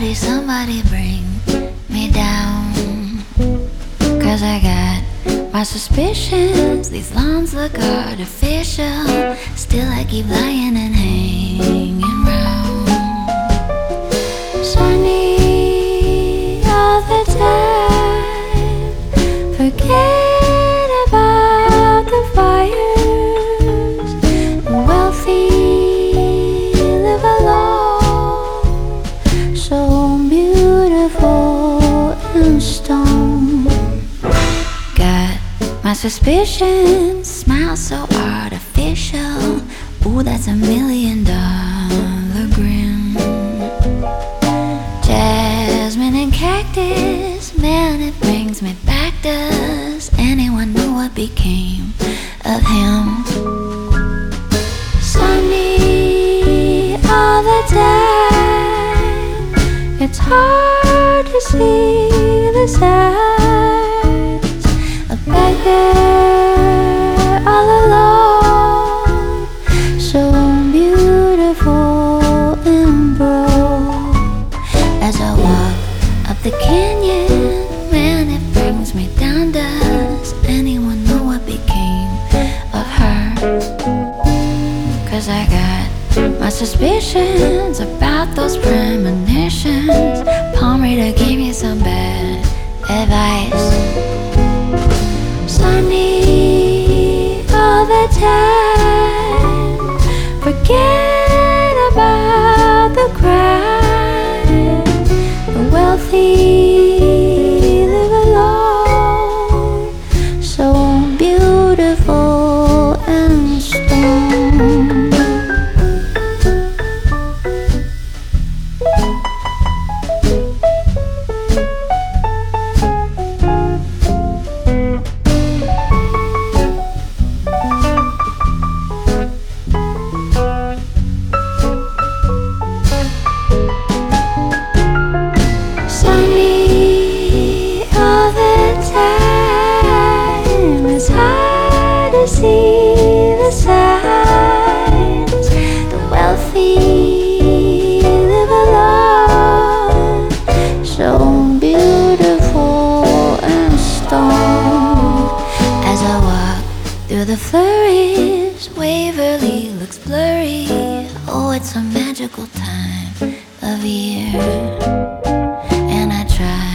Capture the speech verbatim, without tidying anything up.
Somebody, somebody bring me down. Cause I got my suspicions. These lawns look artificial. Still I keep lying and hanging round. Sunny all the time. Forget about the fires. The wealthy live alone, so beautiful and stone. Got my suspicions, smile so artificial. Ooh, that's a million dollar grin. Jasmine and cactus, man, it brings me back. Does anyone know what became of him? Sunny all the time. It's hard to see the signs. A beggar all alone, so beautiful and broke. As I walk up the canyon, man, it brings me down. Does anyone know what became of her? Cause I got my suspicions about those premonitions. Palm reader gave me some bad advice. Sunny all the time. Forget about the crime. The wealthy live alone, so beautiful and stone. See the signs. The wealthy live alone, so beautiful and stone. As I walk through the flurries, Waverly looks blurry. Oh, it's a magical time of year, and I try